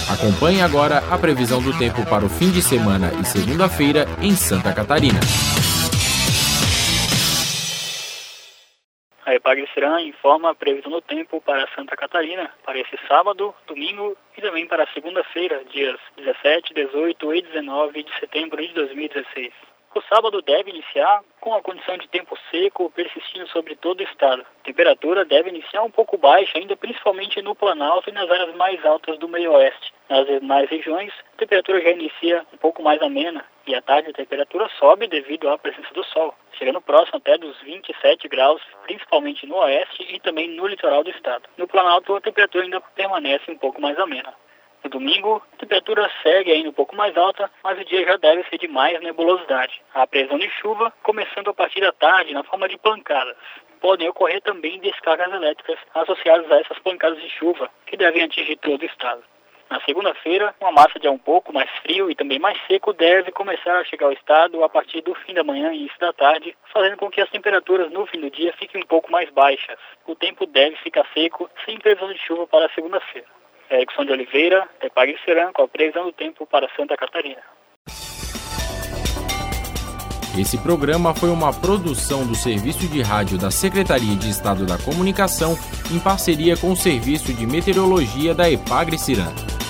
Acompanhe agora a previsão do tempo para o fim de semana e segunda-feira em Santa Catarina. A Epagre-Ciran informa a previsão do tempo para Santa Catarina para esse sábado, domingo e também para segunda-feira, dias 17, 18 e 19 de setembro de 2016. O sábado deve iniciar com a condição de tempo seco persistindo sobre todo o estado. A temperatura deve iniciar um pouco baixa, ainda principalmente no Planalto e nas áreas mais altas do meio-oeste. Nas demais regiões, a temperatura já inicia um pouco mais amena e à tarde a temperatura sobe devido à presença do sol, chegando próximo até dos 27 graus, principalmente no oeste e também no litoral do estado. No Planalto, a temperatura ainda permanece um pouco mais amena. No domingo, a temperatura segue ainda um pouco mais alta, mas o dia já deve ser de mais nebulosidade. A previsão de chuva começando a partir da tarde na forma de pancadas. Podem ocorrer também descargas elétricas associadas a essas pancadas de chuva, que devem atingir todo o estado. Na segunda-feira, uma massa de ar um pouco mais frio e também mais seco deve começar a chegar ao estado a partir do fim da manhã e início da tarde, fazendo com que as temperaturas no fim do dia fiquem um pouco mais baixas. O tempo deve ficar seco, sem previsão de chuva para a segunda-feira. Erickson de Oliveira, Epagre-Ciran, com a previsão do tempo para Santa Catarina. Esse programa foi uma produção do Serviço de Rádio da Secretaria de Estado da Comunicação em parceria com o Serviço de Meteorologia da Epagre-Ciran.